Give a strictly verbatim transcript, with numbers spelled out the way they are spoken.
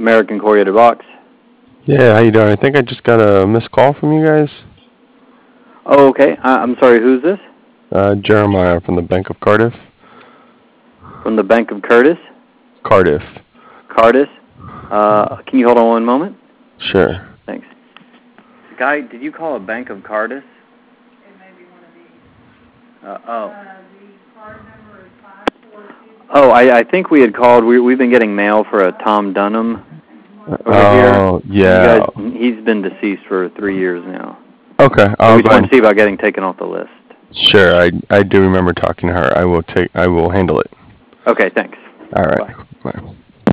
American Corrugated Box. Yeah, how you doing? I think I just got a missed call from you guys. Oh, okay. I- I'm sorry, who's this? Uh, Jeremiah from the Bank of Cardiff. From the Bank of Curtis? Cardiff. Cardis? Uh, can you hold on one moment? Sure. Thanks. Guy, did you call a Bank of Cardis? It may be one of these. Uh, oh. Uh, the card number is five four two. Oh, I, I think we had called. We, we've been getting mail for a Tom Dunham over Oh, here. yeah. You guys, he's been deceased for three years now. Okay, So I'll we go just want ahead. to see about getting taken off the list. Sure, I I do remember talking to her. I will take. I will handle it. Okay, thanks. All right. Bye. Bye.